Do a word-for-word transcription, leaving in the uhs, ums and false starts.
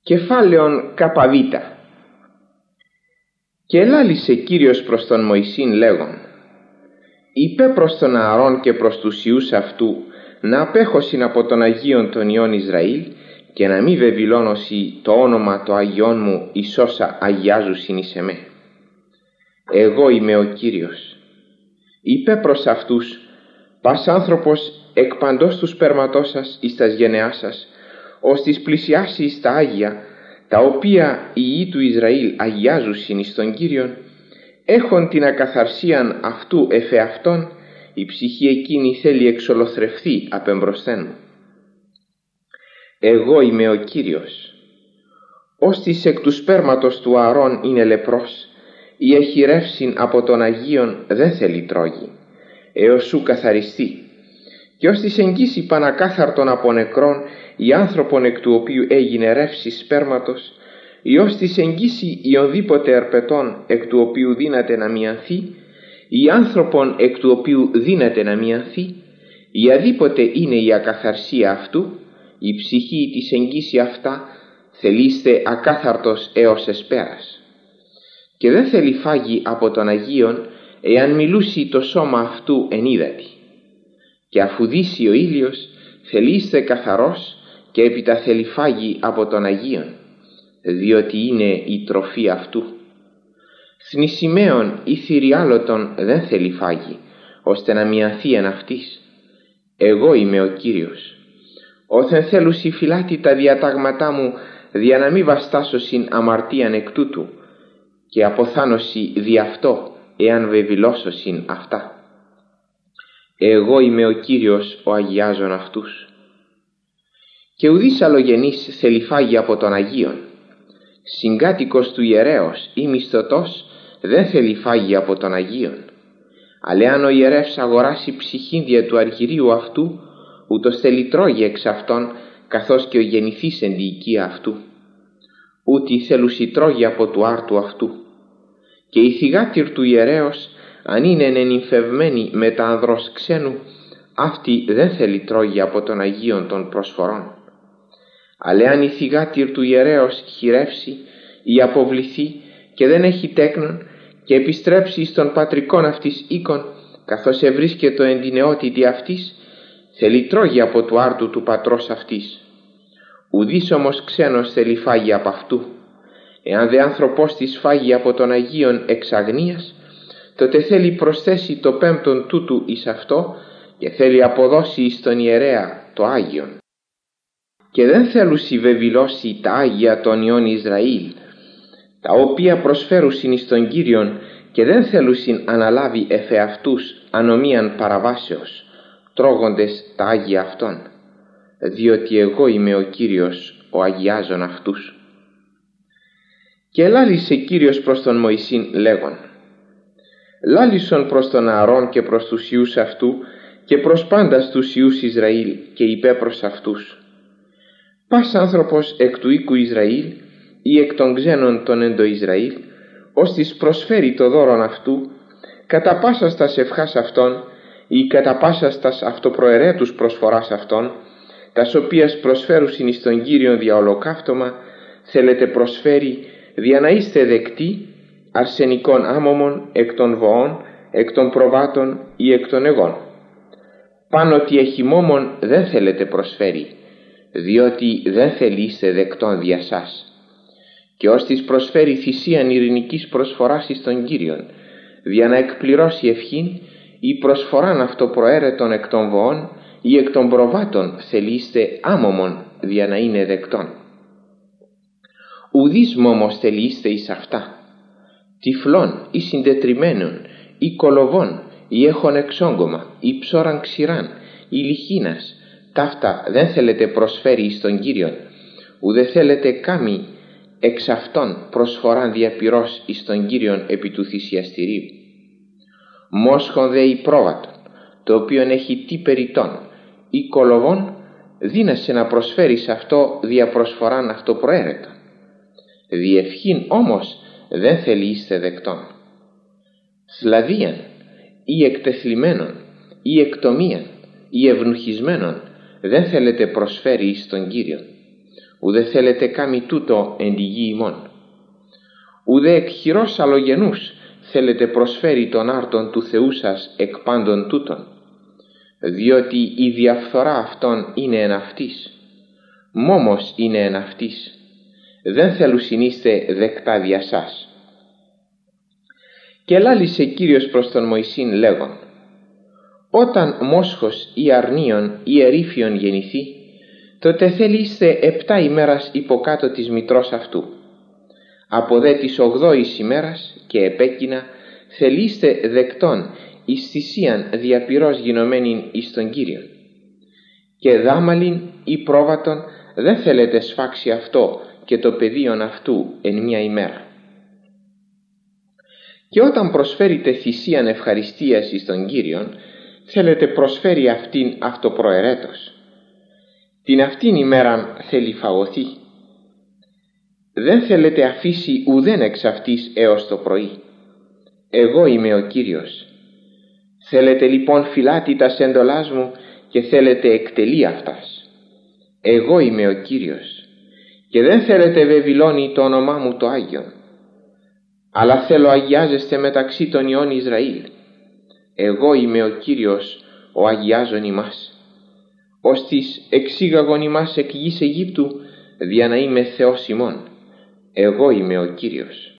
Κεφάλαιον Καπαβήτα. Και ελάλησε Κύριος προς τον Μωυσήν λέγον: είπε προς τον Ααρών και προς τους ιούς αυτού να απέχωσιν από τον Αγίον των ιών Ισραήλ και να μη βεβηλώνωσι το όνομα το Αγιών μου εις όσα αγιάζουσιν εις εμέ. Εγώ είμαι ο Κύριος. Είπε προς αυτούς: πας άνθρωπος εκ παντός του σπέρματός σας εις τας γενεάς σας, ώστις πλησιάσει εις τα Άγια, τα οποία οι ιοί του Ισραήλ αγιάζουσιν εις τον Κύριον, έχον την ακαθαρσίαν αυτού εφεαυτόν, η ψυχή εκείνη θέλει εξολοθρευθεί απεμπροσθέν μου. Εγώ είμαι ο Κύριος. Ώστις εκ του σπέρματος του Ααρών είναι λεπρός, ή έχει ρεύσιν από τον Αγίον δεν θέλει τρώγει, έως σου καθαριστεί. Και ώστις εγγύσει πανακάθαρτον από νεκρόν, ή άνθρωπον εκ του οποίου έγινε ρεύση σπέρματος, ή ώστις εγγύσει ιονδήποτε ερπετών εκ του οποίου δύναται να μιανθεί, ή άνθρωπον εκ του οποίου δύναται να μιανθεί, ή αδίποτε είναι η ακαθαρσία αυτού, η ψυχή της εγγύσει αυτά, θελείστε ακάθαρτος έως εσπέρας. Και δεν θέλει φάγει από τον Αγίον, εάν μιλούσει το σώμα αυτού εν ύδατι. Και αφού δύσει ο ήλιος, θελείστε καθαρός, και έπειτα θέλει φάγει από τον Αγίον, διότι είναι η τροφή αυτού. Θνησιμαίων ή θηριάλωτον δεν θέλει φάγει, ώστε να μιανθεί εν αυτής. Εγώ είμαι ο Κύριος. Όθεν θέλουσι φυλάτη τα διατάγματά μου, δια να μη βαστάσωσιν αμαρτίαν εκ τούτου, και αποθάνωση δι' αυτό, εάν βεβηλώσωσιν αυτά. Εγώ είμαι ο Κύριος ο αγιάζων αυτούς. Και ουδής αλλογενής θέλει φάγει από τον Αγίον. Συγκάτοικος του ιερέως ή μισθωτός δεν θέλει φάγει από τον Αγίον. Αλλά αν ο ιερεύς αγοράσει ψυχήν δια του αργυρίου αυτού, ούτως θέλει τρώγει εξ αυτών, καθώς και ο γεννηθής εν τη οικία αυτού. Ούτι θέλουσι τρώγει από του άρτου αυτού. Και η θυγάτηρ του ιερέως, αν είναι ενυμφευμένη με τα ανδρός ξένου, αυτή δεν θέλει τρώγει από τον Αγίον των προσφορών. Αλλά αν η θυγάτηρ του ιερέως χειρεύσει ή αποβληθεί και δεν έχει τέκνον και επιστρέψει στον πατρικόν αυτής οίκον, καθώς ευρίσκεται εν την νεότητη αυτής, θέλει τρώγει από του άρτου του πατρός αυτής. Ουδής όμως ξένος θέλει φάγει από αυτού. Εάν δε άνθρωπος της φάγει από τον Αγίον εξ αγνίας, τότε θέλει προσθέσει το πέμπτον τούτου εις αυτό και θέλει αποδώσει εις τον ιερέα το Άγιον. Και δεν θέλουσι βεβηλώσει τα Άγια των ιών Ισραήλ, τα οποία προσφέρουσιν εις τον Κύριον, και δεν θέλουσιν αναλάβει εφεαυτούς ανομίαν παραβάσεως, τρώγοντες τα Άγια αυτών, διότι εγώ είμαι ο Κύριος ο αγιάζων αυτούς. Και ελάλησε Κύριος προς τον Μωυσήν λέγον: λάλησον προς τον Ααρών και προς τους ιούς αυτού και προς πάντας τους ιούς Ισραήλ, και είπε προς αυτούς: πας άνθρωπος εκ του οίκου Ισραήλ ή εκ των ξένων των εν το Ισραήλ, ώστις προσφέρει το δώρον αυτού, κατά πάσας τας ευχάς αυτών ή κατά πάσας τας αυτοπροαιρέτους προσφοράς αυτών, τας οποίας προσφέρουσιν εις τον Κύριον δια ολοκαύτωμα, θέλετε προσφέρει δια να είστε δεκτοί αρσενικών άμωμων εκ των βοών, εκ των προβάτων ή εκ των εγών. Πάνω ότι έχει μόμον δεν θέλετε προσφέρει, διότι δεν θελείστε δεκτών δια σας. Και ώστις προσφέρει θυσίαν ειρηνικής προσφοράς εις τον Κύριον, δια να εκπληρώσει ευχήν ή προσφοράν αυτοπροαίρετον εκ των βοών ή εκ των προβάτων θελείστε άμωμον δια να είναι δεκτών. Ουδείς μόμος θελείστε εις αυτά. Τυφλών ή συντετριμένων ή κολοβών ή έχων εξόγκωμα ή ψώραν ξηράν ή λιχίνας, ταύτα δεν θέλετε προσφέρει εις τον Κύριον, ουδε θέλετε κάμει εξ αυτών προσφοράν διαπυρός εις τον Κύριον επί του θυσιαστηρίου. Μόσχον δε η πρόβατον, το οποίον έχει τι περιττών ή κολοβών, δίνεσαι να προσφέρεις αυτό δια προσφοράν αυτοπροαίρετον. Διευχήν όμως δεν θελείστε δεκτών. Σλαβίαν ή εκτεθλιμμένων ή εκτομίαν ή ευνουχισμένων δεν θέλετε προσφέρει εις τον Κύριον. ουδέ θέλετε κάμει τούτο εν τη γη ημών. Ουδέ εκ χειρός αλλογενούς θέλετε προσφέρει τον άρτον του Θεού σας εκ πάντων τούτων, διότι η διαφθορά αυτών είναι εν αυτής, μόμος είναι εν αυτής, δεν θέλουσιν είστε δεκτά δια σας. Και λάλησε Κύριος προς τον Μωυσήν λέγον, όταν μόσχος ή αρνίον ή ερήφιον γεννηθεί, τότε θέλει είστε επτά ημέρας υποκάτω της μητρός αυτού. Από δε της ογδόης ημέρας και επέκεινα θελείστε δεκτών εις θυσίαν διαπυρός γινωμένην εις τον Κύριον. Και δάμαλιν ή πρόβατον δεν θέλετε σφάξει αυτό και το πεδίον αυτού εν μια ημέρα. Και όταν προσφέρετε θυσίαν ευχαριστίας εις τον Κύριον, θέλετε προσφέρει αυτήν αυτοπροαιρέτως. Την αυτήν ημέραν θέλει φαγωθεί. Δεν θέλετε αφήσει ουδέν εξ αυτής έως το πρωί. Εγώ είμαι ο Κύριος. Θέλετε λοιπόν φυλάτη τας εντολάς μου και θέλετε εκτελεί αυτάς. Εγώ είμαι ο Κύριος. Και δεν θέλετε βεβηλώνει το όνομά μου το Άγιον. Αλλά θέλω αγιάζεστε μεταξύ των ιών Ισραήλ. Εγώ είμαι ο Κύριος, ο αγιάζων ημάς. Ώστις εξήγαγον ημάς εκ γης Αιγύπτου, δια να είμαι Θεός ημών. Εγώ είμαι ο Κύριος.